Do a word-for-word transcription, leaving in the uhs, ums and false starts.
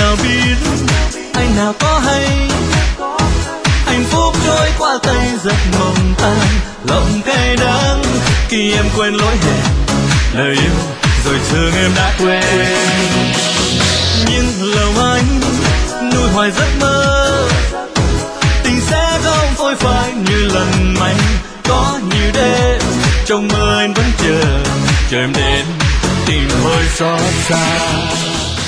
nào biết, anh nào có hay hạnh phúc trôi qua tay giấc mộng tan, lòng cay đắng khi em quên lỗi hẹn lời yêu rồi thương em đã quên. Nhưng lòng anh nuôi hoài giấc mơ, tình sẽ không phôi phai như lần anh có nhiều đêm trong mơ anh vẫn chờ chờ em đến tìm thôi xót xa.